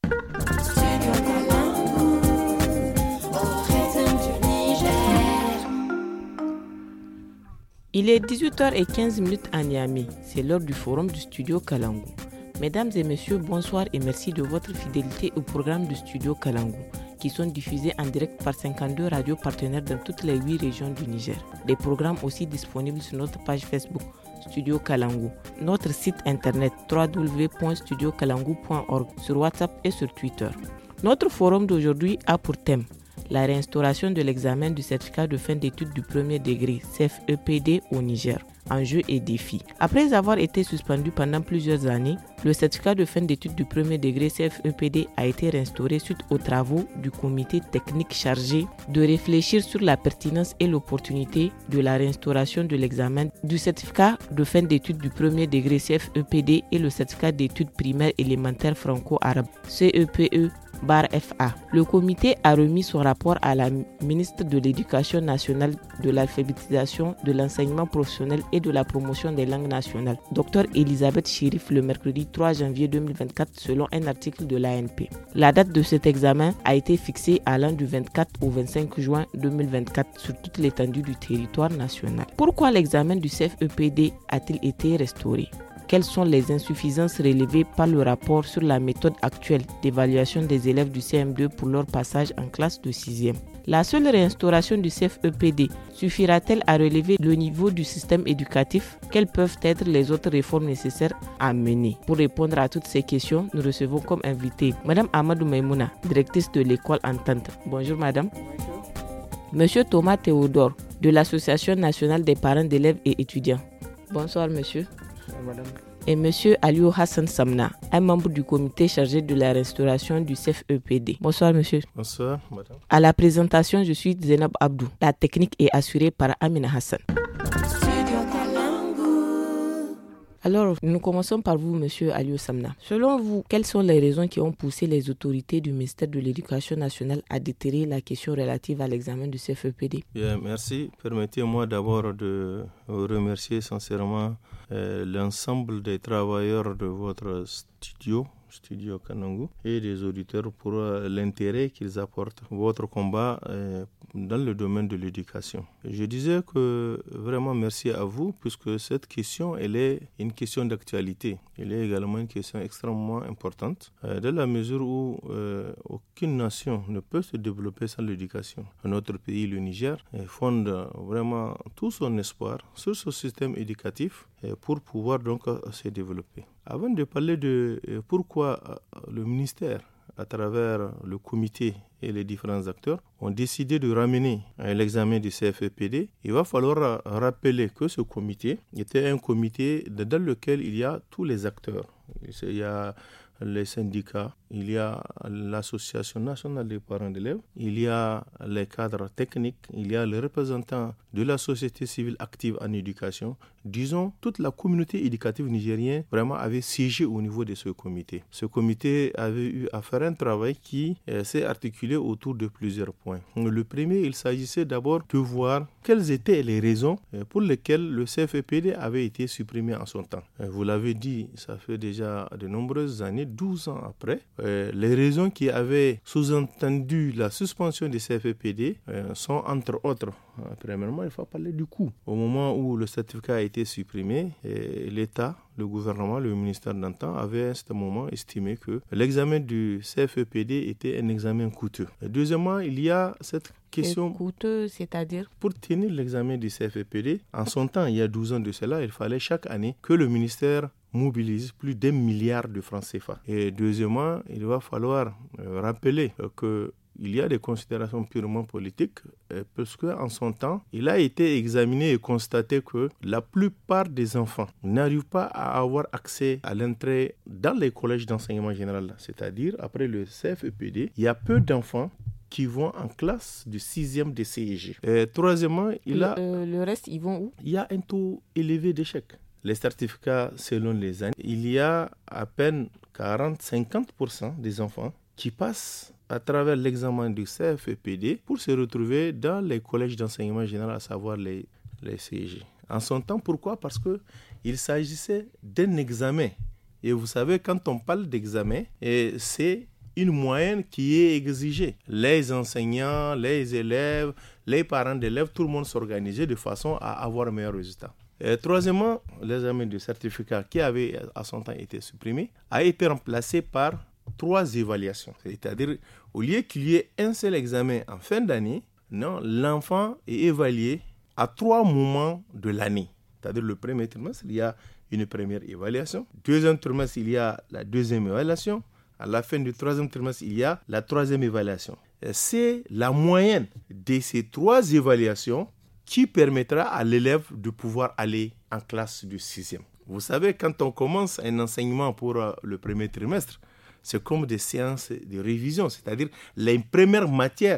Il est 18h15 à Niamey, c'est l'heure du forum du studio Kalangu. Mesdames et messieurs, bonsoir et merci de votre fidélité au programme du studio Kalangu, qui sont diffusés en direct par 52 radios partenaires dans toutes les 8 régions du Niger. Des programmes aussi disponibles sur notre page Facebook Studio Kalangu, notre site internet www.studiokalangu.org, sur WhatsApp et sur Twitter. Notre forum d'aujourd'hui a pour thème la réinstauration de l'examen du certificat de fin d'études du premier degré CFEPD au Niger, enjeux et défis. Après avoir été suspendu pendant plusieurs années, le certificat de fin d'études du premier degré CFEPD a été réinstauré suite aux travaux du comité technique chargé de réfléchir sur la pertinence et l'opportunité de la réinstauration de l'examen du certificat de fin d'études du premier degré CFEPD et le certificat d'études primaires élémentaires franco-arabes CEPE/FA. Le comité a remis son rapport à la ministre de l'Éducation nationale, de l'alphabétisation, de l'enseignement professionnel et de la promotion des langues nationales, Dr Elisabeth Chérif, le mercredi 3 janvier 2024 selon un article de l'ANP. La date de cet examen a été fixée allant du 24 au 25 juin 2024 sur toute l'étendue du territoire national. Pourquoi l'examen du CFEPD a-t-il été restauré ? Quelles sont les insuffisances relevées par le rapport sur la méthode actuelle d'évaluation des élèves du CM2 pour leur passage en classe de 6e? La seule réinstauration du CFEPD suffira-t-elle à relever le niveau du système éducatif? Quelles peuvent être les autres réformes nécessaires à mener? Pour répondre à toutes ces questions, nous recevons comme invité Madame Amadou Maïmouna, directrice de l'école Entente. Bonjour Madame. Bonjour. Monsieur Thomas Théodore, de l'Association nationale des parents d'élèves et étudiants. Bonsoir monsieur. Madame. Et monsieur Aliou Hassan Samna, un membre du comité chargé de la restauration du CFEPD. Bonsoir monsieur. Bonsoir madame. À la présentation, je suis Zainab Abdou. La technique est assurée par Amina Hassan. Alors, nous commençons par vous, monsieur Aliou Samna. Selon vous, quelles sont les raisons qui ont poussé les autorités du ministère de l'Éducation nationale à déterrer la question relative à l'examen du CFEPD? Bien, merci. Permettez-moi d'abord de remercier sincèrement l'ensemble des travailleurs de votre studio Kalangu, et des auditeurs pour l'intérêt qu'ils apportent à votre combat dans le domaine de l'éducation. Je disais que vraiment merci à vous, puisque cette question, elle est une question d'actualité. Elle est également une question extrêmement importante, dans la mesure où aucune nation ne peut se développer sans l'éducation. Notre pays, le Niger, fonde vraiment tout son espoir sur ce système éducatif pour pouvoir donc se développer. Avant de parler de pourquoi le ministère, à travers le comité et les différents acteurs, ont décidé de ramener l'examen du CFEPD, il va falloir rappeler que ce comité était un comité dans lequel il y a tous les acteurs. Il y a les syndicats, il y a l'association nationale des parents d'élèves, il y a les cadres techniques, il y a les représentants de la société civile active en éducation. Disons, toute la communauté éducative nigérienne vraiment avait siégé au niveau de ce comité. Ce comité avait eu à faire un travail qui s'est articulé autour de plusieurs points. Le premier, il s'agissait d'abord de voir quelles étaient les raisons pour lesquelles le CFEPD avait été supprimé en son temps. Vous l'avez dit, ça fait déjà de nombreuses années, 12 ans après. Les raisons qui avaient sous-entendu la suspension du CFEPD sont entre autres, premièrement, il faut parler du coût. Au moment où le certificat a été supprimé, l'État, le gouvernement, le ministère d'antan avait à ce moment estimé que l'examen du CFEPD était un examen coûteux. Deuxièmement, il y a cette question... Coûteux, c'est-à-dire? Pour tenir l'examen du CFEPD, en son temps, il y a 12 ans de cela, il fallait chaque année que le ministère mobilise plus d'1 milliard de francs CFA. Et deuxièmement, il va falloir rappeler que il y a des considérations purement politiques, parce qu'en son temps, il a été examiné et constaté que la plupart des enfants n'arrivent pas à avoir accès à l'entrée dans les collèges d'enseignement général. C'est-à-dire, après le CFEPD, il y a peu d'enfants qui vont en classe du 6e de CEG. Et troisièmement, le reste, ils vont où? Il y a un taux élevé d'échec. Les certificats, selon les années, il y a à peine 40-50% des enfants qui passent à travers l'examen du CFEPD pour se retrouver dans les collèges d'enseignement général, à savoir les CEG. En son temps, pourquoi? Parce qu'il s'agissait d'un examen. Et vous savez, quand on parle d'examen, c'est une moyenne qui est exigée. Les enseignants, les élèves, les parents d'élèves, tout le monde s'organisait de façon à avoir un meilleur résultat. Et troisièmement, l'examen de certificat qui avait à son temps été supprimé a été remplacé par 3 évaluations. C'est-à-dire, au lieu qu'il y ait un seul examen en fin d'année, non, l'enfant est évalué à 3 moments de l'année. C'est-à-dire, le premier trimestre, il y a une première évaluation. Deuxième trimestre, il y a la deuxième évaluation. À la fin du troisième trimestre, il y a la troisième évaluation. Et c'est la moyenne de ces 3 évaluations qui permettra à l'élève de pouvoir aller en classe de 6e. Vous savez, quand on commence un enseignement pour le premier trimestre, c'est comme des séances de révision, c'est-à-dire les premières matières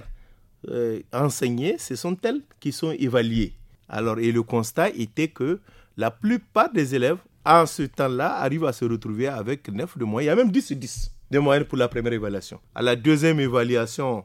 enseignées, ce sont elles qui sont évaluées. Alors, et le constat était que la plupart des élèves, en ce temps-là, arrivent à se retrouver avec 9 de moyenne, il y a même 10 sur 10 de moyenne pour la première évaluation. À la deuxième évaluation,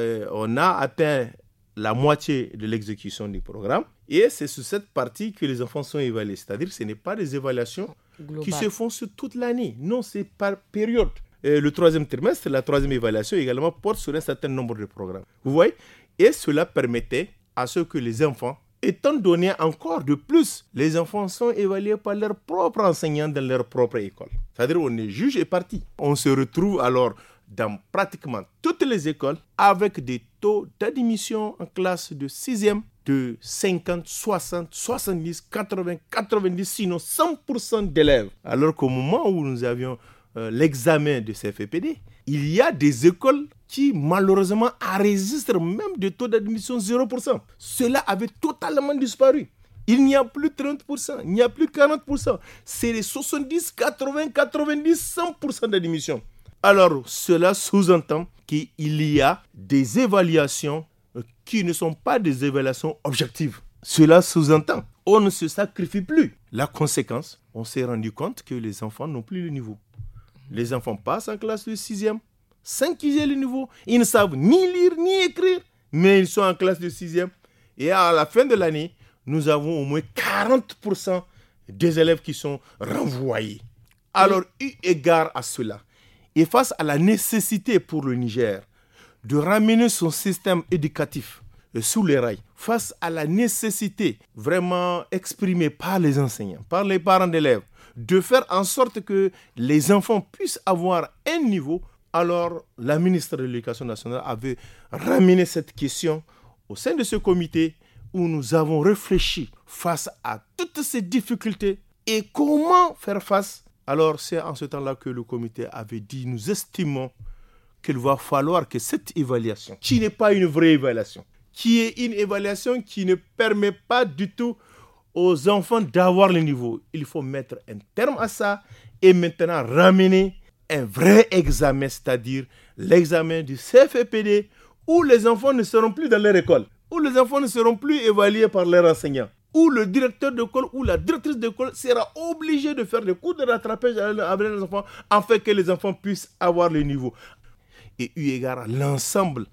on a atteint la moitié de l'exécution du programme. Et c'est sur cette partie que les enfants sont évalués. C'est-à-dire que ce n'est pas des évaluations globales qui se font sur toute l'année. Non, c'est par période. Le troisième trimestre, la troisième évaluation également porte sur un certain nombre de programmes. Vous voyez ? Et cela permettait à ce que les enfants, étant donné encore de plus, les enfants sont évalués par leurs propres enseignants dans leur propre école. C'est-à-dire qu'on est juge et partie. On se retrouve alors dans pratiquement toutes les écoles avec des taux d'admission en classe de 6e de 50, 60, 70, 80, 90, sinon 100% d'élèves. Alors qu'au moment où nous avions l'examen de CFEPD, il y a des écoles qui malheureusement enregistrent même des taux d'admission 0%. Cela avait totalement disparu. Il n'y a plus 30%, il n'y a plus 40%. C'est les 70, 80, 90, 100% d'admission. Alors, cela sous-entend qu'il y a des évaluations qui ne sont pas des évaluations objectives. Cela sous-entend on ne se sacrifie plus. La conséquence, on s'est rendu compte que les enfants n'ont plus le niveau. Les enfants passent en classe de 6e, sans qu'ils aient le niveau. Ils ne savent ni lire ni écrire, mais ils sont en classe de 6e. Et à la fin de l'année, nous avons au moins 40% des élèves qui sont renvoyés. Alors, eu égard à cela, et face à la nécessité pour le Niger de ramener son système éducatif sous les rails, face à la nécessité vraiment exprimée par les enseignants, par les parents d'élèves, de faire en sorte que les enfants puissent avoir un niveau, alors la ministre de l'Éducation nationale avait ramené cette question au sein de ce comité où nous avons réfléchi face à toutes ces difficultés et comment faire face. Alors c'est en ce temps-là que le comité avait dit, nous estimons qu'il va falloir que cette évaluation, qui n'est pas une vraie évaluation, qui est une évaluation qui ne permet pas du tout aux enfants d'avoir le niveau. Il faut mettre un terme à ça et maintenant ramener un vrai examen, c'est-à-dire l'examen du CFEPD où les enfants ne seront plus dans leur école, où les enfants ne seront plus évalués par leurs enseignants, où le directeur d'école ou la directrice d'école sera obligé de faire des cours de rattrapage avec les enfants afin que les enfants puissent avoir le niveau. Et eu égard à l'ensemble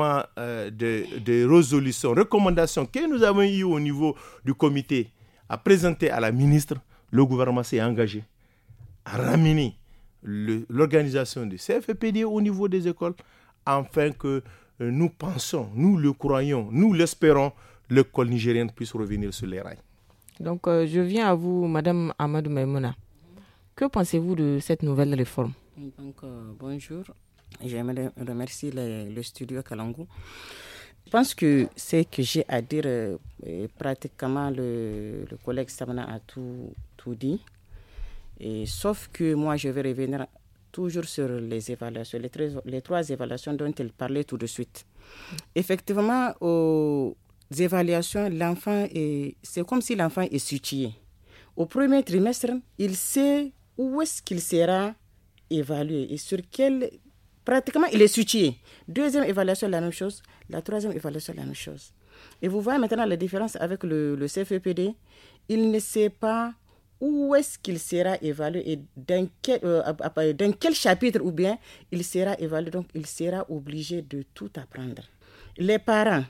de résolutions, recommandations que nous avons eues au niveau du comité à présenter à la ministre, le gouvernement s'est engagé à ramener l'organisation du CFEPD au niveau des écoles afin que nous pensons, nous le croyons, nous l'espérons, l'école nigérienne puisse revenir sur les rails. Donc, je viens à vous, Madame Amadou Maïmouna. Que pensez-vous de cette nouvelle réforme? Donc, bonjour. J'aimerais remercier le studio Kalangu. Je pense que ce que j'ai à dire, pratiquement le collègue Samana a tout dit. Et, sauf que moi, je vais revenir toujours sur les évaluations, les 3 évaluations dont il parlait tout de suite. Effectivement, aux évaluations, c'est comme si l'enfant est situé. Au premier trimestre, il sait où est-ce qu'il sera évalué et sur quel... Pratiquement, il est situé. Deuxième évaluation, la même chose. La troisième évaluation, la même chose. Et vous voyez maintenant la différence avec le CFEPD. Il ne sait pas où est-ce qu'il sera évalué et dans quel chapitre ou bien il sera évalué. Donc, il sera obligé de tout apprendre. Les parents,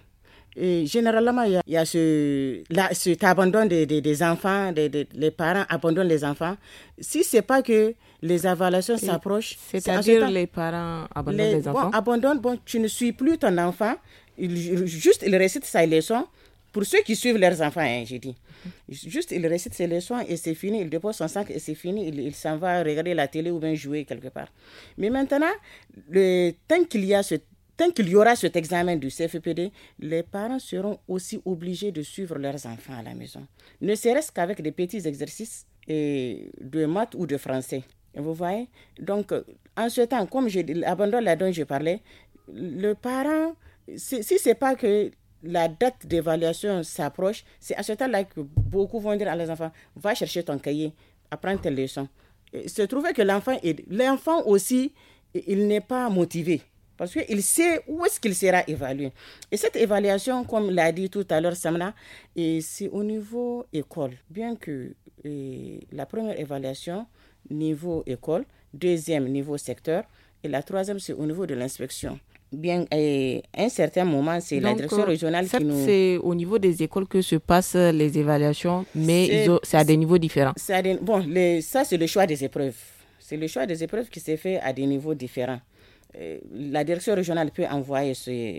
Et généralement, il y a cet abandon des enfants, les parents abandonnent les enfants. Si ce n'est pas que les évaluations s'approchent... C'est-à-dire les parents abandonnent les enfants? Tu ne suis plus ton enfant, il récite sa leçon. Pour ceux qui suivent leurs enfants, j'ai dit. Juste, il récite ses leçons et c'est fini. Il dépose son sac et c'est fini. Il s'en va regarder la télé ou bien jouer quelque part. Mais maintenant, tant qu'il y aura cet examen du CFEPD, les parents seront aussi obligés de suivre leurs enfants à la maison. Ne serait-ce qu'avec des petits exercices de maths ou de français. Vous voyez? Donc, en ce temps, comme l'abandon là dont je parlais, le parent, si ce n'est pas que la date d'évaluation s'approche, c'est à ce temps-là que beaucoup vont dire à leurs enfants, va chercher ton cahier, apprends tes leçons. Il se trouve que l'enfant aussi, il n'est pas motivé. Parce qu'il sait où est-ce qu'il sera évalué. Et cette évaluation, comme l'a dit tout à l'heure Samna, c'est au niveau école. Bien que la première évaluation, niveau école, deuxième niveau secteur, et la troisième, c'est au niveau de l'inspection. Bien, à un certain moment, c'est la direction régionale qui nous... C'est au niveau des écoles que se passent les évaluations, mais c'est à des niveaux différents. Ça, c'est le choix des épreuves. C'est le choix des épreuves qui s'est fait à des niveaux différents. La direction régionale peut envoyer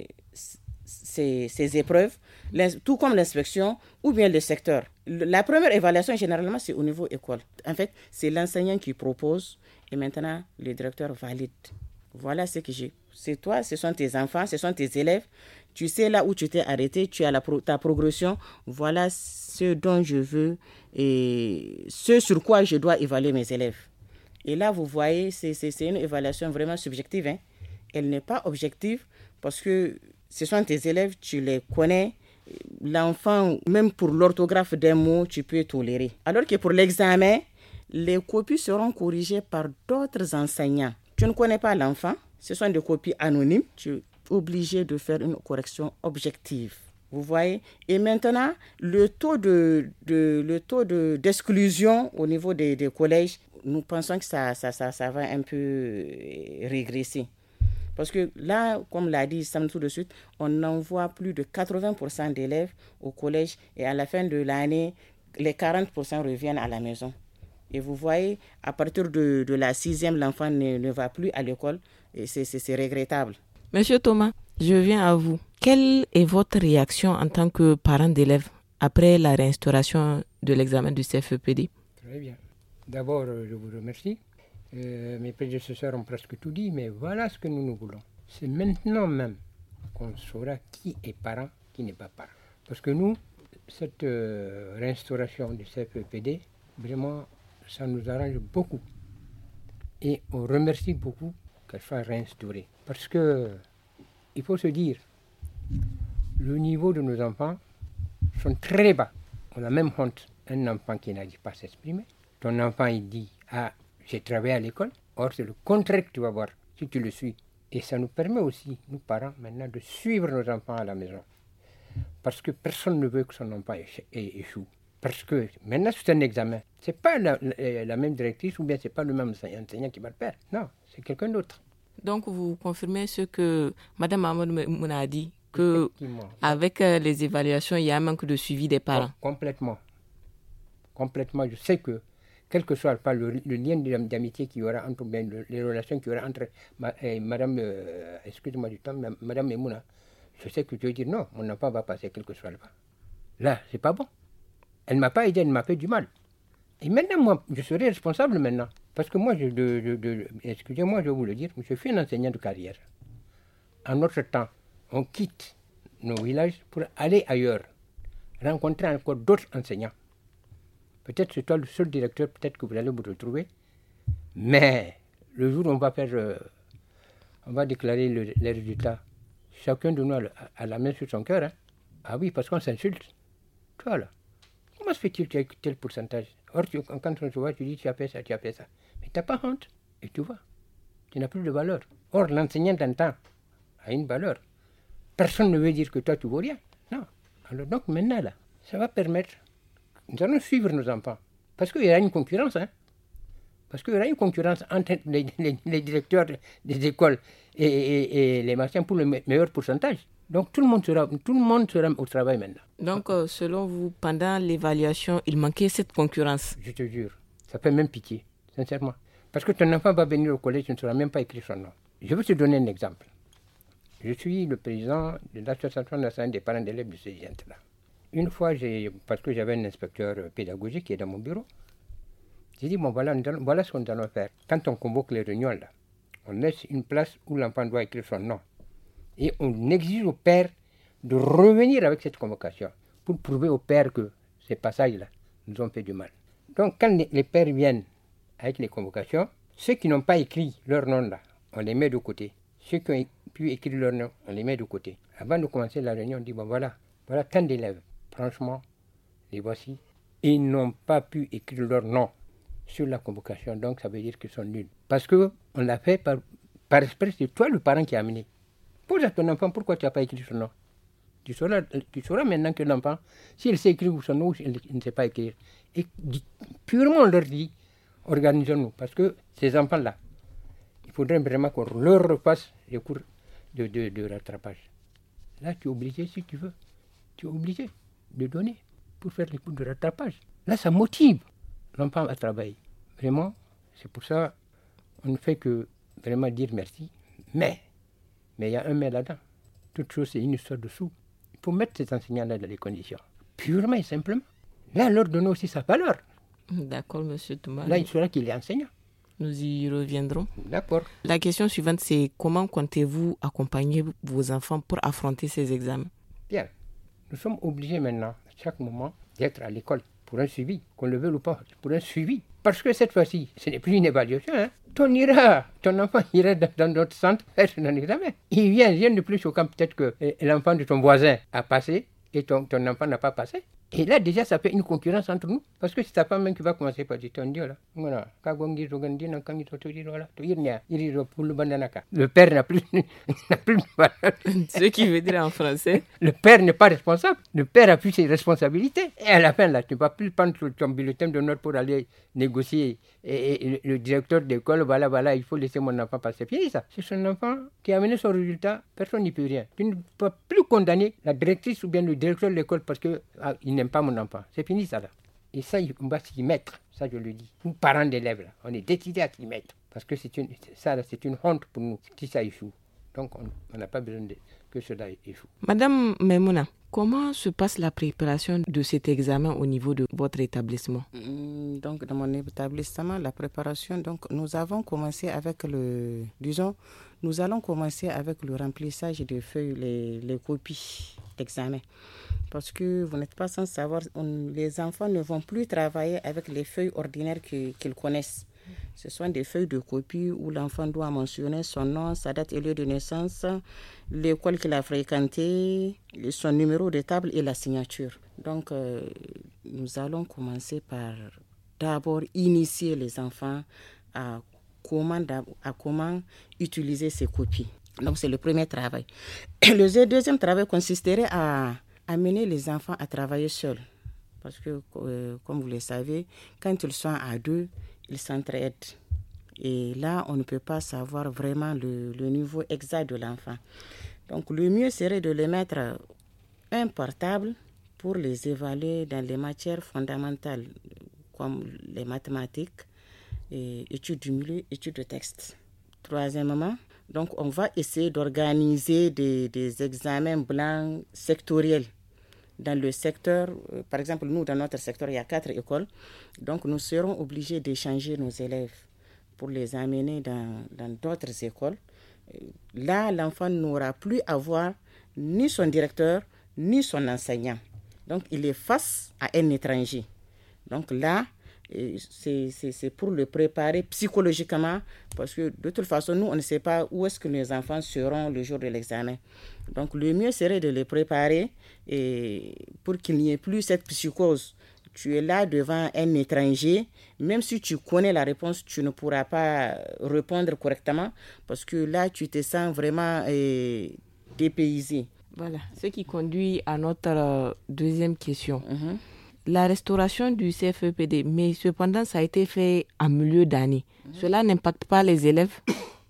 ces épreuves, tout comme l'inspection ou bien le secteur. La première évaluation, généralement, c'est au niveau école. En fait, c'est l'enseignant qui propose et maintenant, le directeur valide. Voilà ce que j'ai. C'est toi, ce sont tes enfants, ce sont tes élèves. Tu sais là où tu t'es arrêté, tu as ta progression. Voilà ce dont je veux et ce sur quoi je dois évaluer mes élèves. Et là, vous voyez, c'est une évaluation vraiment subjective. Hein. Elle n'est pas objective parce que ce sont tes élèves, tu les connais. L'enfant, même pour l'orthographe d'un mot, tu peux tolérer. Alors que pour l'examen, les copies seront corrigées par d'autres enseignants. Tu ne connais pas l'enfant, ce sont des copies anonymes. Tu es obligé de faire une correction objective. Vous voyez? Et maintenant, le taux d'exclusion au niveau des collèges, nous pensons que ça va un peu régresser. Parce que là, comme l'a dit Sam tout de suite, on envoie plus de 80% d'élèves au collège et à la fin de l'année, les 40% reviennent à la maison. Et vous voyez, à partir de la 6e, l'enfant ne va plus à l'école et c'est regrettable. Monsieur Thomas, je viens à vous. Quelle est votre réaction en tant que parent d'élève après la réinstauration de l'examen du CFEPD? Très bien. D'abord, je vous remercie. Mes prédécesseurs ont presque tout dit, mais voilà ce que nous voulons. C'est maintenant même qu'on saura qui est parent, qui n'est pas parent. Parce que nous, cette réinstauration du CFEPD, vraiment, ça nous arrange beaucoup. Et on remercie beaucoup qu'elle soit réinstaurée. Parce que, il faut se dire, le niveau de nos enfants sont très bas. On a même honte. Un enfant qui n'arrive pas à s'exprimer. Ton enfant, il dit, j'ai travaillé à l'école. Or, c'est le contraire que tu vas voir si tu le suis. Et ça nous permet aussi, nous parents, maintenant, de suivre nos enfants à la maison. Parce que personne ne veut que son enfant échoue. Parce que maintenant, c'est un examen. Ce n'est pas la même directrice ou bien ce n'est pas le même enseignant qui va le faire. Non, c'est quelqu'un d'autre. Donc, vous confirmez ce que Mme Mahmoud Mouna a dit, qu'avec les évaluations, il y a un manque de suivi des parents. Complètement. Complètement. Je sais que, quel que soit le lien d'amitié qu'il y aura entre, bien, les relations qu'il y aura entre Madame, excusez-moi du temps, Madame Memouna, je sais que tu veux dire non, mon enfant va passer quel que soit le pas. Là, c'est pas bon. Elle ne m'a pas aidé, elle m'a fait du mal. Et maintenant, moi, je serai responsable maintenant. Parce que moi, excusez-moi, je vais vous le dire, je suis un enseignant de carrière. En notre temps, on quitte nos villages pour aller ailleurs, rencontrer encore d'autres enseignants. Peut-être c'est toi le seul directeur, peut-être que vous allez vous retrouver. Mais le jour où on va déclarer les résultats, chacun de nous a la main sur son cœur. Hein. Ah oui, parce qu'on s'insulte. Toi là, comment se fait-il que tu as tel pourcentage? Or, quand on se voit, tu dis tu as fait ça, tu as fait ça. Mais tu n'as pas honte. Et tu vois, tu n'as plus de valeur. Or, l'enseignant d'un temps a une valeur. Personne ne veut dire que toi, tu ne vaux rien. Non. Alors donc, maintenant, là, ça va permettre... Nous allons suivre nos enfants. Parce qu'il y aura une concurrence. Hein. Parce qu'il y aura une concurrence entre les directeurs des écoles et les machins pour le meilleur pourcentage. Donc tout le monde sera au travail maintenant. Donc, selon vous, pendant l'évaluation, il manquait cette concurrence? Je te jure, ça fait même pitié, sincèrement. Parce que ton enfant va venir au collège, tu ne sauras même pas écrire son nom. Je vais te donner un exemple. Je suis le président de l'association nationale des parents d'élèves de ces gens-là. Une fois, parce que j'avais un inspecteur pédagogique qui est dans mon bureau, j'ai dit, bon, voilà ce que nous allons faire. Quand on convoque les réunions, là, on laisse une place où l'enfant doit écrire son nom. Et on exige au père de revenir avec cette convocation pour prouver au père que ces passages-là nous ont fait du mal. Donc, quand les pères viennent avec les convocations, ceux qui n'ont pas écrit leur nom là, on les met de côté. Ceux qui ont pu écrire leur nom, on les met de côté. Avant de commencer la réunion, on dit, bon voilà tant d'élèves. Franchement, les voici. Ils n'ont pas pu écrire leur nom sur la convocation, donc ça veut dire qu'ils sont nuls. Parce qu'on l'a fait par esprit, c'est toi le parent qui a amené. Pose à ton enfant pourquoi tu n'as pas écrit son nom. Tu sauras maintenant que l'enfant, s'il sait écrire son nom ou s'il ne sait pas écrire. Et purement on leur dit, organisons-nous. Parce que ces enfants-là, il faudrait vraiment qu'on leur refasse les cours de rattrapage. Là, tu es obligé, si tu veux, tu es obligé de donner pour faire les cours de rattrapage. Là, ça motive l'enfant à travailler. Vraiment, c'est pour ça on ne fait que vraiment dire merci. Mais il y a un mais là-dedans. Toute chose, c'est une histoire de sous. Il faut mettre ces enseignants-là dans les conditions. Purement et simplement. Là, leur donner aussi sa valeur. D'accord, monsieur Thomas. Là, il sera qu'il est enseignant. Nous y reviendrons. D'accord. La question suivante, c'est comment comptez-vous accompagner vos enfants pour affronter ces examens? Bien. Nous sommes obligés maintenant, à chaque moment, d'être à l'école pour un suivi, qu'on le veuille ou pas, pour un suivi. Parce que cette fois-ci, ce n'est plus une évaluation. Hein. Ton enfant ira dans notre centre faire un examen. Il vient de plus choquant peut-être que l'enfant de ton voisin a passé et ton enfant n'a pas passé. Et là, déjà, ça fait une concurrence entre nous. Parce que c'est ta femme même qui va commencer par dire, voilà. Le père n'a plus de valeur. Ce qui veut dire en français. Le père n'est pas responsable. Le père a plus ses responsabilités. Et à la fin, là, tu ne vas plus prendre ton bulletin de notes pour aller négocier. Et le directeur d'école, voilà, il faut laisser mon enfant passer. Fini ça. C'est son enfant qui a amené son résultat. Personne n'y peut rien. Tu ne peux plus condamner la directrice ou bien le directeur de l'école parce qu'il n'aime pas mon enfant. C'est fini ça là. Et ça, on va s'y mettre. Ça, je le dis. Nous, parents d'élèves, là, on est décidés à s'y mettre. Parce que c'est une honte pour nous si ça échoue. Donc, on n'a pas besoin que cela échoue. Madame Memouna, comment se passe la préparation de cet examen au niveau de votre établissement? Donc, dans mon établissement, la préparation, donc, nous allons commencer avec le remplissage des feuilles, les copies d'examen. Parce que vous n'êtes pas sans savoir, les enfants ne vont plus travailler avec les feuilles ordinaires qu'ils connaissent. Ce sont des feuilles de copie où l'enfant doit mentionner son nom, sa date et lieu de naissance, l'école qu'il a fréquentée, son numéro de table et la signature. Donc, nous allons commencer par d'abord initier les enfants à comment utiliser ces copies. Donc, c'est le premier travail. Le deuxième travail consisterait à amener les enfants à travailler seuls. Parce que, comme vous le savez, quand ils sont à deux, ils s'entraident. Et là, on ne peut pas savoir vraiment le niveau exact de l'enfant. Donc, le mieux serait de les mettre un portable pour les évaluer dans les matières fondamentales, comme les mathématiques, et études du milieu, études de texte. Troisièmement, donc on va essayer d'organiser des examens blancs sectoriels. Dans le secteur, par exemple, nous, dans notre secteur, il y a 4 écoles. Donc, nous serons obligés d'échanger nos élèves pour les amener dans d'autres écoles. Là, l'enfant n'aura plus à voir ni son directeur, ni son enseignant. Donc, il est face à un étranger. Donc là, c'est pour le préparer psychologiquement, parce que de toute façon, nous, on ne sait pas où est-ce que nos enfants seront le jour de l'examen. Donc, le mieux serait de les préparer pour qu'il n'y ait plus cette psychose. Tu es là devant un étranger, même si tu connais la réponse, tu ne pourras pas répondre correctement, parce que là, tu te sens vraiment dépaysé. Voilà, ce qui conduit à notre deuxième question. La restauration du CFEPD, mais cependant, ça a été fait en milieu d'année. Cela n'impacte pas les élèves?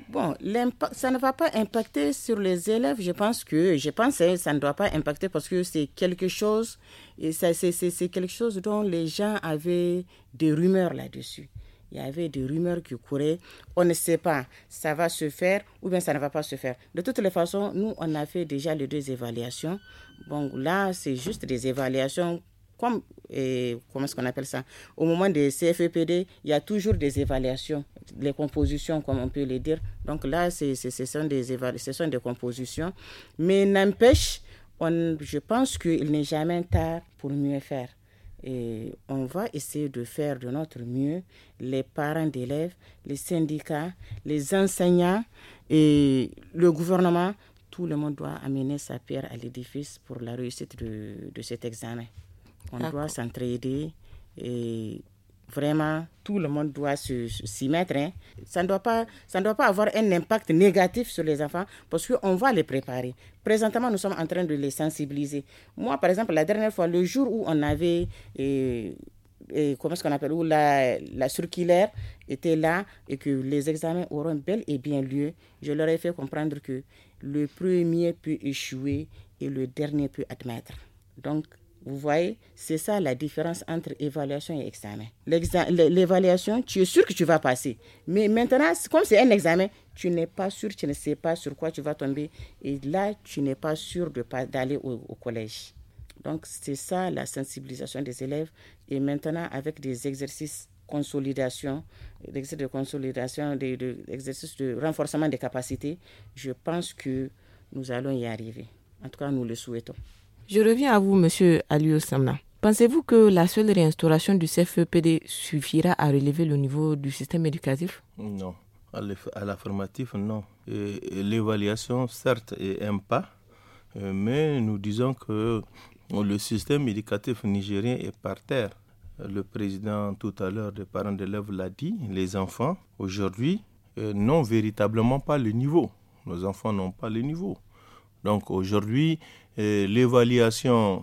Bon, ça ne va pas impacter sur les élèves. Je pense que ça ne doit pas impacter parce que c'est quelque chose, et c'est quelque chose dont les gens avaient des rumeurs là-dessus. Il y avait des rumeurs qui couraient. On ne sait pas, ça va se faire ou bien ça ne va pas se faire. De toutes les façons, nous, on a fait déjà les 2 évaluations. Bon, là, c'est juste des évaluations comment est-ce qu'on appelle ça? Au moment des CFEPD, il y a toujours des évaluations, les compositions, comme on peut le dire. Donc là, ce sont des compositions. Mais n'empêche, je pense qu'il n'est jamais tard pour mieux faire. Et on va essayer de faire de notre mieux, les parents d'élèves, les syndicats, les enseignants et le gouvernement. Tout le monde doit amener sa pierre à l'édifice pour la réussite de cet examen. On doit s'entraider et vraiment tout le monde doit s'y mettre. Ça ne doit pas avoir un impact négatif sur les enfants parce qu'on va les préparer. Présentement, nous sommes en train de les sensibiliser. Moi, par exemple, la dernière fois, le jour où on avait comment est-ce qu'on appelle, où la circulaire était là et que les examens auront bel et bien lieu, je leur ai fait comprendre que le premier peut échouer et le dernier peut admettre. Donc, vous voyez, c'est ça la différence entre évaluation et examen. L'évaluation, tu es sûr que tu vas passer. Mais maintenant, comme c'est un examen, tu n'es pas sûr, tu ne sais pas sur quoi tu vas tomber. Et là, tu n'es pas sûr d'aller au collège. Donc, c'est ça la sensibilisation des élèves. Et maintenant, avec des exercices consolidation, des exercices de renforcement des capacités, je pense que nous allons y arriver. En tout cas, nous le souhaitons. Je reviens à vous, M. Aliou Samna. Pensez-vous que la seule réinstauration du CFEPD suffira à relever le niveau du système éducatif? Non. À l'affirmatif, non. Et l'évaluation, certes, est un pas, mais nous disons que le système éducatif nigérien est par terre. Le président tout à l'heure des parents d'élèves l'a dit, les enfants aujourd'hui n'ont véritablement pas le niveau. Nos enfants n'ont pas le niveau. Donc aujourd'hui, l'évaluation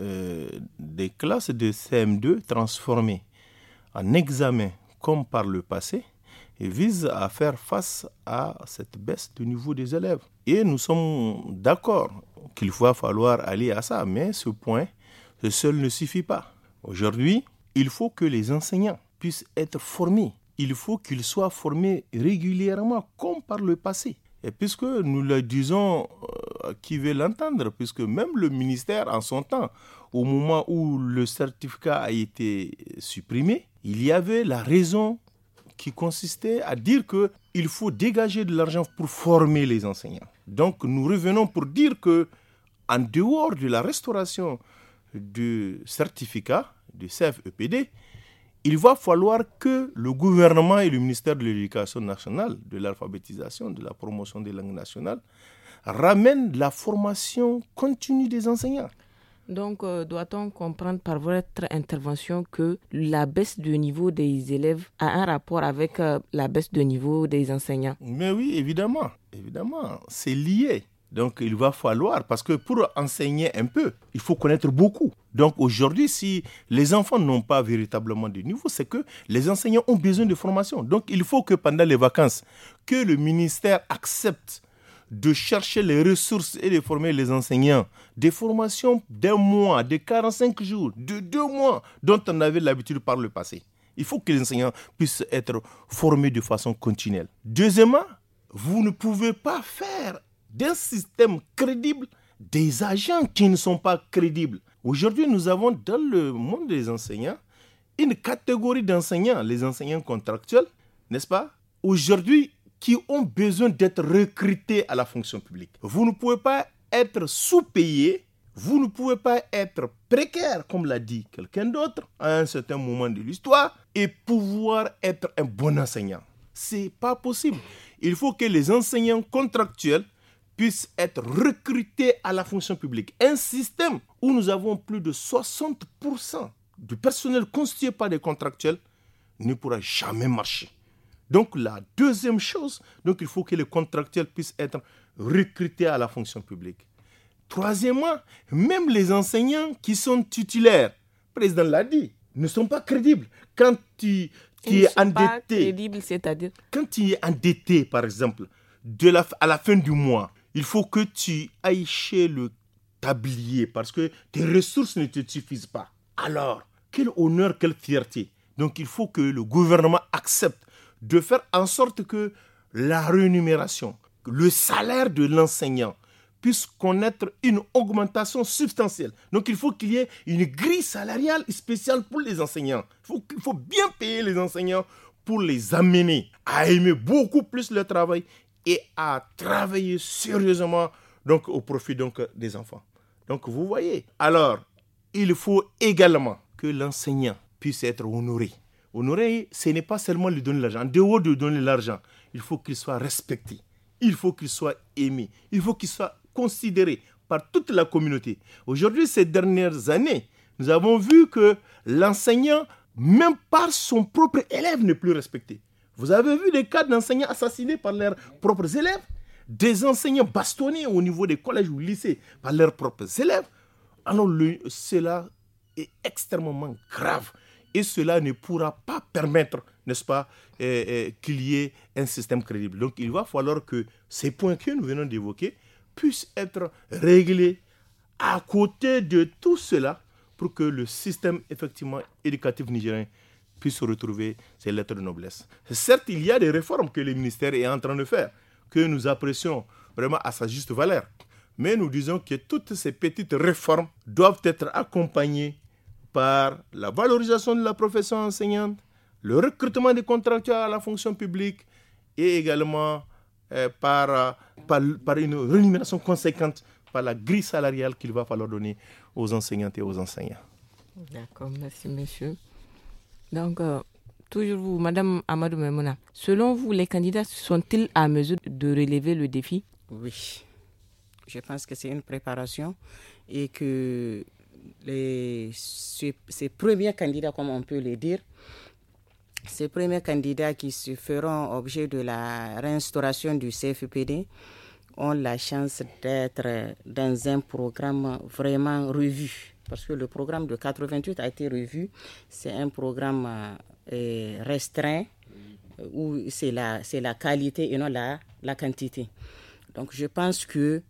des classes de CM2 transformées en examen comme par le passé vise à faire face à cette baisse du niveau des élèves. Et nous sommes d'accord qu'il va falloir aller à ça, mais ce point, seul ne suffit pas. Aujourd'hui, il faut que les enseignants puissent être formés. Il faut qu'ils soient formés régulièrement comme par le passé. Et puisque nous le disons, qui veut l'entendre, puisque même le ministère en son temps, au moment où le certificat a été supprimé, il y avait la raison qui consistait à dire qu'il faut dégager de l'argent pour former les enseignants. Donc nous revenons pour dire qu'en dehors de la restauration du certificat du CFEPD, il va falloir que le gouvernement et le ministère de l'Éducation nationale, de l'alphabétisation, de la promotion des langues nationales, ramènent la formation continue des enseignants. Donc, doit-on comprendre par votre intervention que la baisse de niveau des élèves a un rapport avec la baisse de niveau des enseignants? Mais oui, évidemment, c'est lié. Donc, il va falloir, parce que pour enseigner un peu, il faut connaître beaucoup. Donc, aujourd'hui, si les enfants n'ont pas véritablement de niveau, c'est que les enseignants ont besoin de formation. Donc, il faut que pendant les vacances, que le ministère accepte de chercher les ressources et de former les enseignants. Des formations d'1 mois, de 45 jours, de 2 mois, dont on avait l'habitude par le passé. Il faut que les enseignants puissent être formés de façon continuelle. Deuxièmement, vous ne pouvez pas faire d'un système crédible des agents qui ne sont pas crédibles. Aujourd'hui, nous avons dans le monde des enseignants une catégorie d'enseignants, les enseignants contractuels, n'est-ce pas? Aujourd'hui, qui ont besoin d'être recrutés à la fonction publique. Vous ne pouvez pas être sous-payé, vous ne pouvez pas être précaire, comme l'a dit quelqu'un d'autre, à un certain moment de l'histoire, et pouvoir être un bon enseignant. C'est pas possible. Il faut que les enseignants contractuels puissent être recrutés à la fonction publique. Un système où nous avons plus de 60% du personnel constitué par des contractuels ne pourra jamais marcher. Donc la deuxième chose, il faut que les contractuels puissent être recrutés à la fonction publique. Troisièmement, même les enseignants qui sont titulaires, le président l'a dit, ne sont pas crédibles. Quand tu es endetté, pas crédibles, c'est-à-dire quand tu es endetté, par exemple, à la fin du mois, il faut que tu ailles chez le tablier parce que tes ressources ne te suffisent pas. Alors, quel honneur, quelle fierté. Donc, il faut que le gouvernement accepte de faire en sorte que la rémunération, le salaire de l'enseignant puisse connaître une augmentation substantielle. Donc, il faut qu'il y ait une grille salariale spéciale pour les enseignants. Il faut bien payer les enseignants pour les amener à aimer beaucoup plus le travail et à travailler sérieusement donc, au profit donc, des enfants. Donc, vous voyez. Alors, il faut également que l'enseignant puisse être honoré. Honoré, ce n'est pas seulement lui donner l'argent. En dehors de donner l'argent, il faut qu'il soit respecté. Il faut qu'il soit aimé. Il faut qu'il soit considéré par toute la communauté. Aujourd'hui, ces dernières années, nous avons vu que l'enseignant, même par son propre élève, n'est plus respecté. Vous avez vu des cas d'enseignants assassinés par leurs propres élèves, des enseignants bastonnés au niveau des collèges ou lycées par leurs propres élèves. Alors, cela est extrêmement grave et cela ne pourra pas permettre, n'est-ce pas, qu'il y ait un système crédible. Donc, il va falloir que ces points que nous venons d'évoquer puissent être réglés à côté de tout cela pour que le système, effectivement, éducatif nigérien puisse retrouver ses lettres de noblesse. Certes, il y a des réformes que le ministère est en train de faire, que nous apprécions vraiment à sa juste valeur. Mais nous disons que toutes ces petites réformes doivent être accompagnées par la valorisation de la profession enseignante, le recrutement des contractuels à la fonction publique et également par une rémunération conséquente, par la grille salariale qu'il va falloir donner aux enseignantes et aux enseignants. D'accord, merci monsieur. Donc, toujours vous, Madame Amadou Memouna, selon vous, les candidats sont-ils à mesure de relever le défi? Oui, je pense que c'est une préparation et que ces premiers candidats, comme on peut le dire, ces premiers candidats qui se feront objet de la réinstauration du CFEPD ont la chance d'être dans un programme vraiment revu. Parce que le programme de 88 a été revu. C'est un programme restreint où c'est la qualité et non la quantité. Donc je pense que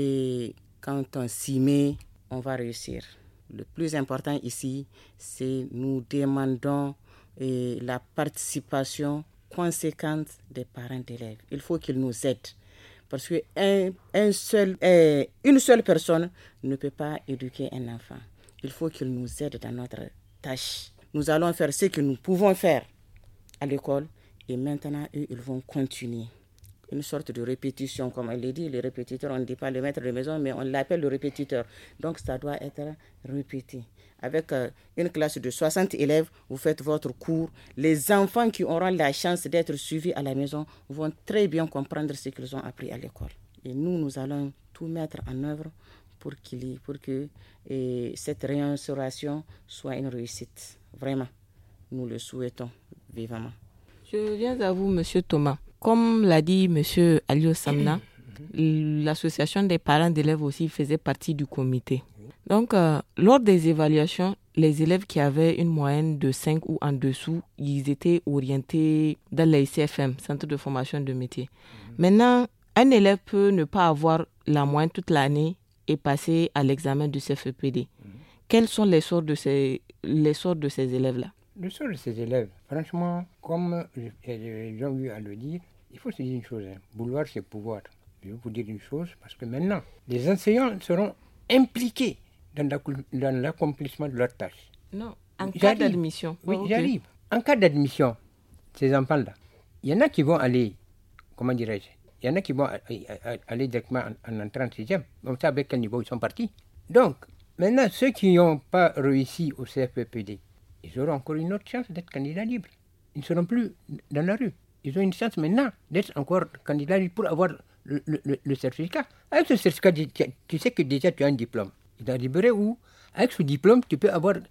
quand on s'y met, on va réussir. Le plus important ici, c'est nous demandons la participation conséquente des parents d'élèves. Il faut qu'ils nous aident. Parce qu'une seule personne ne peut pas éduquer un enfant. Il faut qu'il nous aide dans notre tâche. Nous allons faire ce que nous pouvons faire à l'école et maintenant, eux, ils vont continuer. Une sorte de répétition, comme elle l'a dit, les répétiteurs, on ne dit pas le maître de maison, mais on l'appelle le répétiteur. Donc, ça doit être répété. Avec une classe de 60 élèves, vous faites votre cours. Les enfants qui auront la chance d'être suivis à la maison vont très bien comprendre ce qu'ils ont appris à l'école. Et nous allons tout mettre en œuvre pour que cette réinstauration soit une réussite. Vraiment, nous le souhaitons vivement. Je viens à vous, Monsieur Thomas. Comme l'a dit Monsieur Alio Samna, l'association des parents d'élèves aussi faisait partie du comité. Donc, lors des évaluations, les élèves qui avaient une moyenne de 5 ou en dessous, ils étaient orientés dans les CFM, Centre de formation de métier. Maintenant, un élève peut ne pas avoir la moyenne toute l'année et passer à l'examen du CFEPD. Quels sont les sorts de ces élèves-là? Le sort de ces élèves, franchement, comme les gens ont eu à le dire, il faut se dire une chose, vouloir c'est pouvoir. Je vais vous dire une chose, parce que maintenant, les enseignants seront impliqués dans l'accomplissement de leurs tâches. Non, en cas d'admission. Oui, j'arrive. En cas d'admission, ces enfants-là, il y en a qui vont aller, comment dirais-je, il y en a qui vont aller directement en entrant en 6e. On sait avec quel niveau ils sont partis. Donc, maintenant, ceux qui n'ont pas réussi au CFEPD, ils auront encore une autre chance d'être candidats libres. Ils ne seront plus dans la rue. Ils ont une chance maintenant d'être encore candidats libres pour avoir le certificat. Avec ce certificat, tu sais que déjà tu as un diplôme. Il est libéré où, avec ce diplôme, tu peux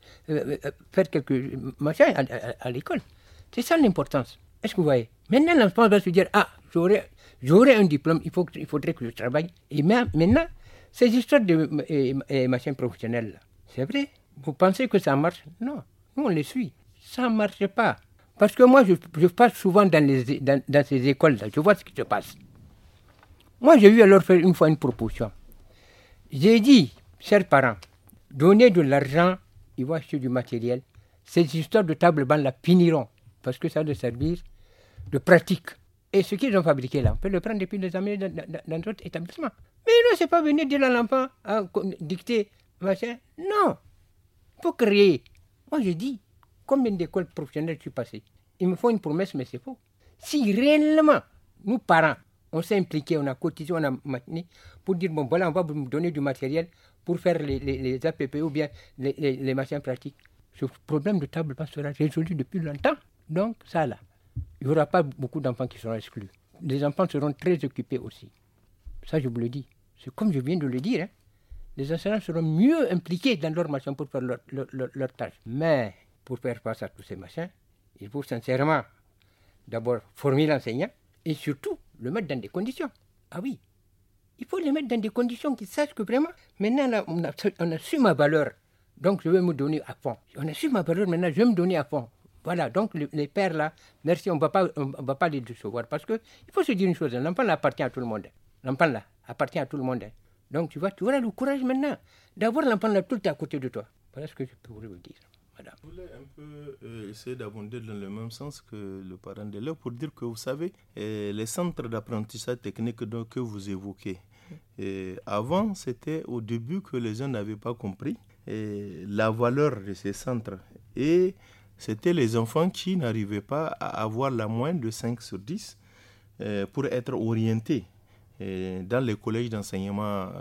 faire quelques machins à l'école. C'est ça l'importance. Est-ce que vous voyez? Maintenant, l'enfant va se dire, j'aurai un diplôme, il faudrait que je travaille. Et maintenant, ces histoires de machins professionnels, c'est vrai. Vous pensez que ça marche? Non. Nous, on les suit. Ça ne marche pas. Parce que moi, je passe souvent dans ces écoles-là. Je vois ce qui se passe. Moi, j'ai eu alors faire une fois une proposition. J'ai dit, chers parents, donnez de l'argent, ils vont acheter du matériel. Ces histoires de table-banc la finiront. Parce que ça doit servir de pratique. Et ce qu'ils ont fabriqué là, on peut le prendre depuis des années dans d'autres établissements. Mais non, c'est pas venir dire à l'enfant, dicter, machin. Non. Il faut créer. Moi, je dis, combien d'écoles professionnelles je suis passé? Il me faut une promesse, mais c'est faux. Si réellement, nous, parents, on s'est impliqués, on a cotisé, on a maintenu, pour dire, bon, voilà, on va vous donner du matériel pour faire les APP ou bien les machins pratiques. Ce problème de table sera résolu depuis longtemps. Donc, ça là, il n'y aura pas beaucoup d'enfants qui seront exclus. Les enfants seront très occupés aussi. Ça, je vous le dis. C'est comme je viens de le dire. Hein. Les enseignants seront mieux impliqués dans leur machin pour faire leur tâche. Mais, pour faire face à tous ces machins, il faut sincèrement d'abord former l'enseignant et surtout le mettre dans des conditions. Ah oui, il faut le mettre dans des conditions qu'ils sachent que vraiment, maintenant là, on a su ma valeur, donc je vais me donner à fond. On a su ma valeur, maintenant je vais me donner à fond. Voilà, donc les pères là, merci, on ne va pas les décevoir parce qu'il faut se dire une chose, l'enfant là appartient à tout le monde. L'enfant là appartient à tout le monde. Donc tu auras le courage maintenant d'avoir l'enfant là tout le temps à côté de toi. Voilà ce que je peux vous dire. Voilà. Je voulais un peu essayer d'abonder dans le même sens que le parent d'élève pour dire que vous savez, les centres d'apprentissage technique que vous évoquez, avant c'était au début que les gens n'avaient pas compris la valeur de ces centres et c'était les enfants qui n'arrivaient pas à avoir la moyenne de 5 sur 10 pour être orientés dans les collèges d'enseignement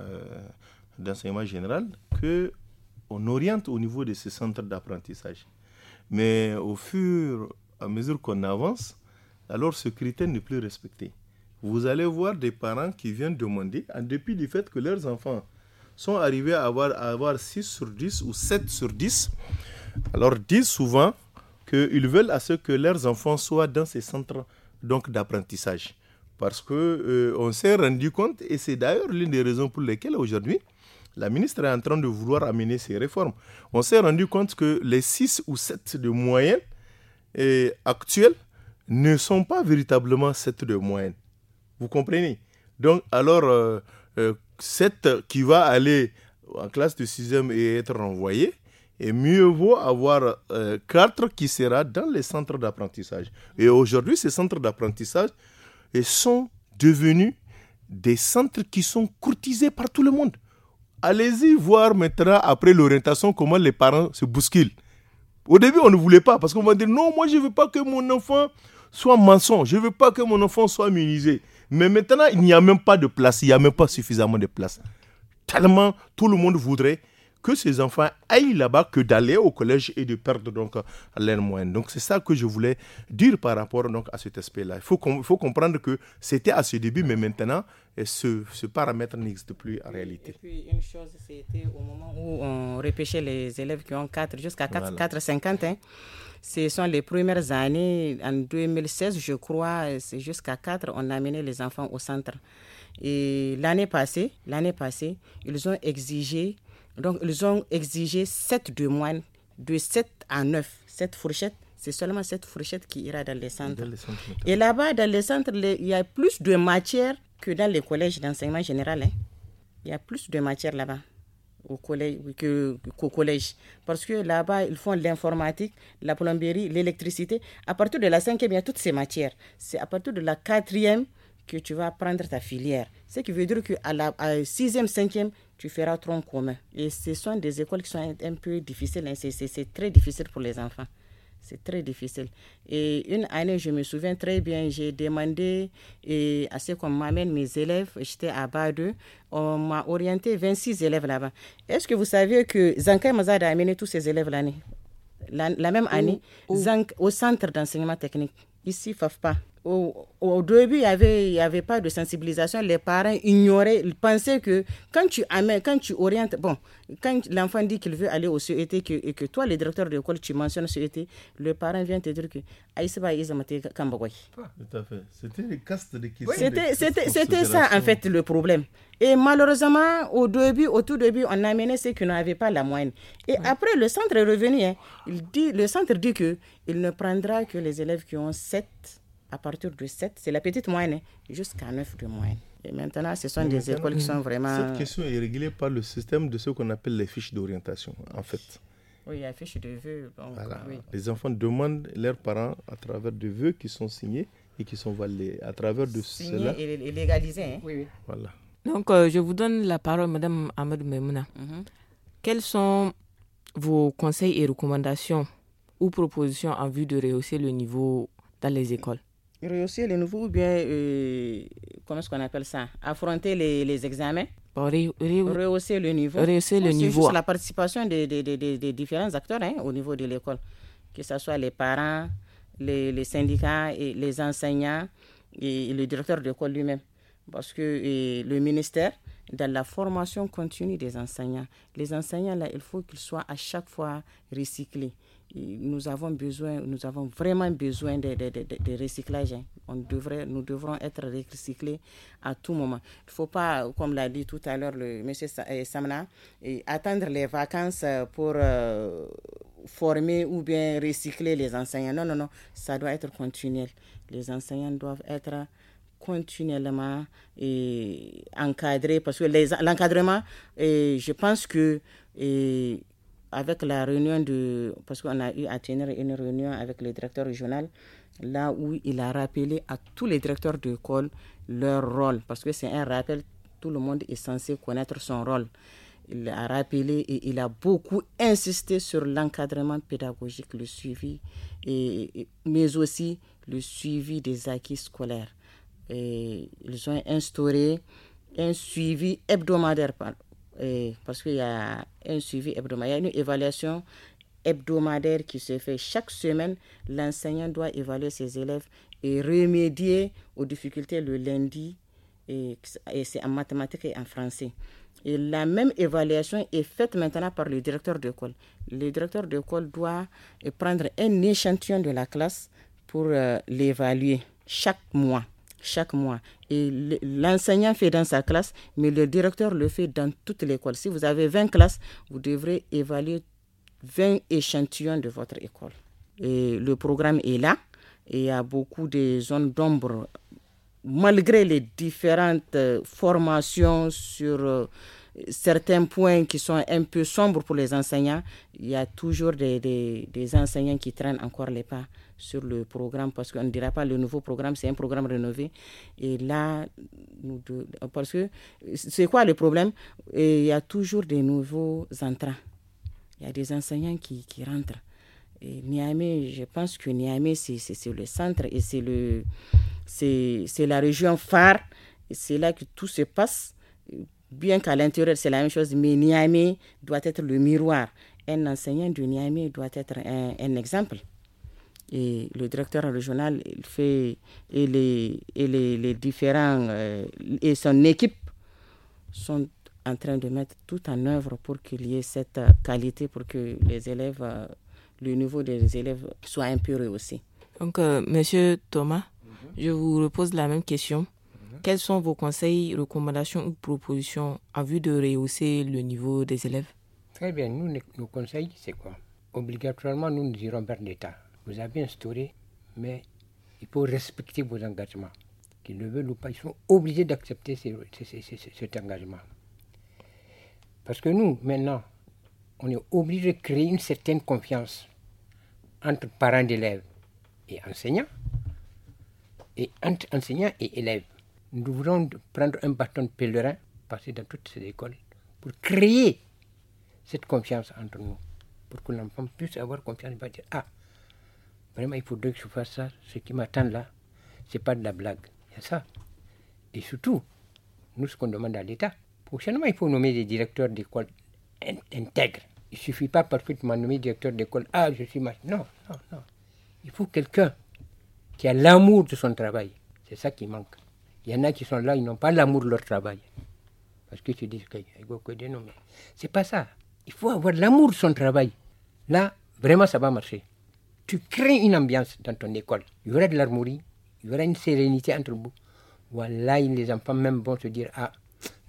général qu'on oriente au niveau de ces centres d'apprentissage. Mais au fur et à mesure qu'on avance, alors ce critère n'est plus respecté. Vous allez voir des parents qui viennent demander, en dépit du fait que leurs enfants sont arrivés à avoir 6 sur 10 ou 7 sur 10, alors disent souvent qu'ils veulent à ce que leurs enfants soient dans ces centres donc, d'apprentissage. Parce qu'on s'est rendu compte, et c'est d'ailleurs l'une des raisons pour lesquelles aujourd'hui, la ministre est en train de vouloir amener ces réformes. On s'est rendu compte que les 6 ou 7 de moyenne actuels ne sont pas véritablement 7 de moyenne. Vous comprenez? Donc, alors, 7 qui va aller en classe de 6e et être renvoyé, et mieux vaut avoir 4 qui sera dans les centres d'apprentissage. Et aujourd'hui, ces centres d'apprentissage sont devenus des centres qui sont courtisés par tout le monde. Allez-y voir maintenant, après l'orientation, comment les parents se bousculent. Au début, on ne voulait pas, parce qu'on va dire, non, moi, je ne veux pas que mon enfant soit maçon, je ne veux pas que mon enfant soit menuisier. Mais maintenant, il n'y a même pas de place, il n'y a même pas suffisamment de place. Tellement tout le monde voudrait que ces enfants aillent là-bas que d'aller au collège et de perdre donc leur moyenne. Donc c'est ça que je voulais dire par rapport donc à cet aspect-là. Il faut comprendre que c'était à ce début, mais maintenant ce paramètre n'existe plus en réalité. Et puis une chose, c'était au moment où on repêchait les élèves qui ont 4 jusqu'à 4,50. Hein. Ce sont les premières années, en 2016 je crois, c'est jusqu'à 4, on a amené les enfants au centre. Et l'année passée, ils ont exigé 7 de moyenne, de 7 à 9. Cette fourchette, c'est seulement cette fourchette qui ira dans les centres. Et là-bas, dans les centres, il y a plus de matières que dans les collèges d'enseignement général. Hein. Il y a plus de matières là-bas au collège, qu'au collège. Parce que là-bas, ils font l'informatique, la plomberie, l'électricité. À partir de la 5e, il y a toutes ces matières. C'est à partir de la 4e que tu vas prendre ta filière. Ce qui veut dire qu'à la 6e, 5e, tu feras tronc commun. Et ce sont des écoles qui sont un peu difficiles. Hein. C'est très difficile pour les enfants. C'est très difficile. Et une année, je me souviens très bien, j'ai demandé à ce qu'on m'amène mes élèves. J'étais à Badeux. On m'a orienté 26 élèves là-bas. Est-ce que vous saviez que Zankai Mazad a amené tous ses élèves l'année, la même année, au centre d'enseignement technique, ici, FAFPA. Au début, il n'y avait pas de sensibilisation. Les parents ignoraient. Ils pensaient que quand tu orientes, quand l'enfant dit qu'il veut aller au CET et que toi, le directeur de l'école, tu mentionnes CET, le parent vient te dire que tout à fait. C'était des castes de questions. C'était ça, en fait, le problème. Et malheureusement, au tout début, on a amené ceux qui n'avaient pas la moyenne. Et après, le centre est revenu. Le centre dit qu'il ne prendra que les élèves qui ont 7, à partir de 7, c'est la petite moyenne, jusqu'à 9 de moyenne. Et maintenant, ce sont des écoles qui sont vraiment... Cette question est réglée par le système de ce qu'on appelle les fiches d'orientation, en fait. Oui, il y a fiches de vœux. Voilà. Oui. Les enfants demandent leurs parents à travers des vœux qui sont signés et qui sont validés. À travers de cela... Signés et légalisés. Oui. Voilà. Donc, je vous donne la parole, Madame Ahmed Memouna. Quels sont vos conseils et recommandations ou propositions en vue de rehausser le niveau dans les écoles? Rehausser le niveau ou bien, comment est-ce qu'on appelle ça? Affronter les examens. Rehausser le niveau. Rehausser le niveau. C'est la participation des différents acteurs au niveau de l'école. Que ce soit les parents, les syndicats, et les enseignants et le directeur d'école lui-même. Parce que le ministère, dans la formation continue des enseignants, les enseignants, là, il faut qu'ils soient à chaque fois recyclés. Nous avons vraiment besoin de recyclage. Nous devrons être recyclés à tout moment. Il ne faut pas, comme l'a dit tout à l'heure le M. Samna, attendre les vacances pour former ou bien recycler les enseignants. Non, ça doit être continuel. Les enseignants doivent être continuellement encadrés parce que l'encadrement, je pense que avec la réunion parce qu'on a eu à tenir une réunion avec le directeur régional, là où il a rappelé à tous les directeurs d'école leur rôle, parce que c'est un rappel, tout le monde est censé connaître son rôle. Il a rappelé et il a beaucoup insisté sur l'encadrement pédagogique, le suivi, mais aussi le suivi des acquis scolaires. Et ils ont instauré un suivi hebdomadaire parce qu'il y a un suivi hebdomadaire, il y a une évaluation hebdomadaire qui se fait chaque semaine. L'enseignant doit évaluer ses élèves et remédier aux difficultés le lundi, et c'est en mathématiques et en français. Et la même évaluation est faite maintenant par le directeur d'école. Le directeur d'école doit prendre un échantillon de la classe pour l'évaluer chaque mois. Et l'enseignant fait dans sa classe, mais le directeur le fait dans toute l'école. Si vous avez 20 classes, vous devrez évaluer 20 échantillons de votre école. Et le programme est là, et il y a beaucoup de zones d'ombre. Malgré les différentes formations sur certains points qui sont un peu sombres pour les enseignants, il y a toujours des enseignants qui traînent encore les pas sur le programme, parce qu'on ne dira pas le nouveau programme, c'est un programme rénové. Et là, parce que c'est quoi le problème? Il y a toujours des nouveaux entrants. Il y a des enseignants qui rentrent. Et Niamey, je pense que Niamey, c'est le centre et c'est la région phare. Et c'est là que tout se passe. Bien qu'à l'intérieur, c'est la même chose, mais Niamey doit être le miroir. Un enseignant de Niamey doit être un exemple. Et le directeur régional, il fait, et les différents, et son équipe sont en train de mettre tout en œuvre pour qu'il y ait cette qualité, pour que les élèves, le niveau des élèves soit un peu rehaussé. Donc, Monsieur Thomas, je vous repose la même question. Quels sont vos conseils, recommandations ou propositions en vue de rehausser le niveau des élèves? Très bien. Nous, nos conseils, c'est quoi? Obligatoirement, nous irons vers l'État. Vous avez instauré, mais il faut respecter vos engagements. Qu'ils le veulent ou pas, ils sont obligés d'accepter cet engagement. Parce que nous, maintenant, on est obligé de créer une certaine confiance entre parents d'élèves et enseignants, et entre enseignants et élèves. Nous devrons prendre un bâton de pèlerin, passer dans toutes ces écoles, pour créer cette confiance entre nous, pour que l'enfant puisse avoir confiance et pas dire « Ah, vraiment, il faudrait que je fasse ça, ce qui m'attend là, ce n'est pas de la blague. » Il y a ça. Et surtout, nous, ce qu'on demande à l'État, prochainement, il faut nommer des directeurs d'école intègres. Il ne suffit pas parce que tu m'as nommé directeur d'école, ah, je suis machin. Non. Il faut quelqu'un qui a l'amour de son travail. C'est ça qui manque. Il y en a qui sont là, ils n'ont pas l'amour de leur travail. Parce qu'ils se disent que non, mais c'est pas ça. Il faut avoir l'amour de son travail. Là, vraiment, ça va marcher. Tu crées une ambiance dans ton école. Il y aura de l'harmonie, il y aura une sérénité entre vous. Voilà, les enfants même vont se dire, ah,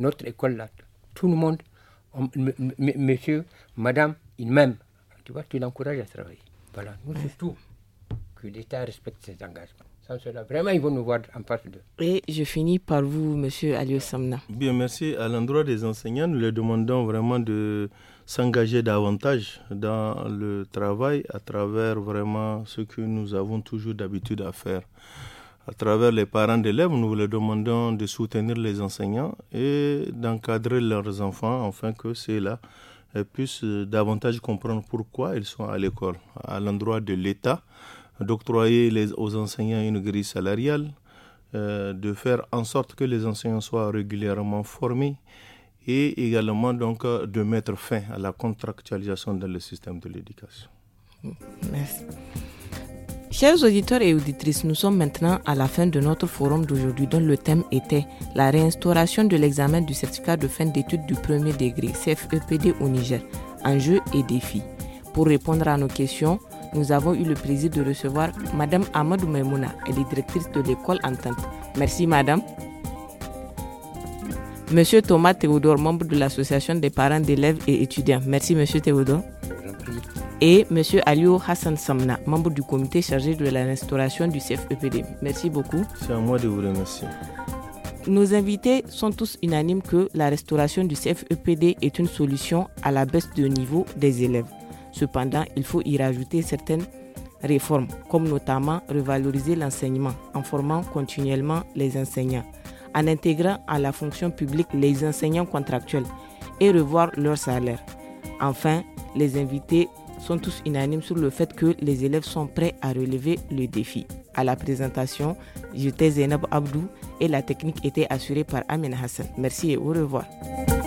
notre école là, tout le monde, monsieur, madame, il m'aime. Tu vois, tu l'encourages à travailler. Voilà, nous surtout que l'État respecte ses engagements. Sans cela, vraiment, ils vont nous voir en face d'eux. Et je finis par vous, monsieur Aliou Samna. Bien, merci. À l'endroit des enseignants, nous leur demandons vraiment de s'engager davantage dans le travail à travers vraiment ce que nous avons toujours d'habitude à faire. À travers les parents d'élèves, nous leur demandons de soutenir les enseignants et d'encadrer leurs enfants afin que ceux-là puissent davantage comprendre pourquoi ils sont à l'école. À l'endroit de l'État, d'octroyer aux enseignants une grille salariale, de faire en sorte que les enseignants soient régulièrement formés et également donc de mettre fin à la contractualisation dans le système de l'éducation. Merci. Chers auditeurs et auditrices, nous sommes maintenant à la fin de notre forum d'aujourd'hui dont le thème était la réinstauration de l'examen du certificat de fin d'études du premier degré CFEPD au Niger, enjeux et défis. Pour répondre à nos questions, nous avons eu le plaisir de recevoir Madame Amadou Maimouna, elle est directrice de l'école Entente. Merci Madame. Monsieur Thomas Théodore, membre de l'association des parents d'élèves et étudiants. Merci Monsieur Théodore. Et Monsieur Aliou Hassan Samna, membre du comité chargé de la restauration du CFEPD. Merci beaucoup. C'est à moi de vous remercier. Nos invités sont tous unanimes que la restauration du CFEPD est une solution à la baisse de niveau des élèves. Cependant, il faut y rajouter certaines réformes, comme notamment revaloriser l'enseignement en formant continuellement les enseignants, en intégrant à la fonction publique les enseignants contractuels et revoir leur salaire. Enfin, les invités sont tous unanimes sur le fait que les élèves sont prêts à relever le défi. À la présentation, j'étais Zainab Abdou et la technique était assurée par Amina Hassan. Merci et au revoir.